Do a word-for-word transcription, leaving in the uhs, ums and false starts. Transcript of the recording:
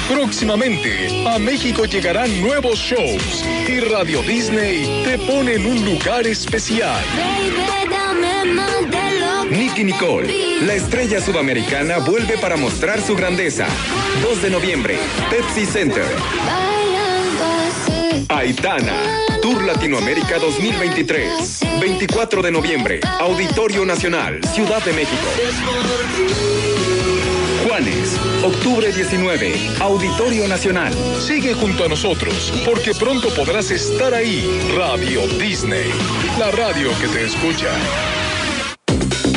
Próximamente, a México llegarán nuevos shows y Radio Disney te pone en un lugar especial. Nicki Nicole, la estrella sudamericana, vuelve para mostrar su grandeza. dos de noviembre, Pepsi Center. Aitana, Tour Latinoamérica dos mil veintitrés. veinticuatro de noviembre, Auditorio Nacional, Ciudad de México. Juanes, octubre diecinueve, Auditorio Nacional. Sigue junto a nosotros, porque pronto podrás estar ahí. Radio Disney, la radio que te escucha.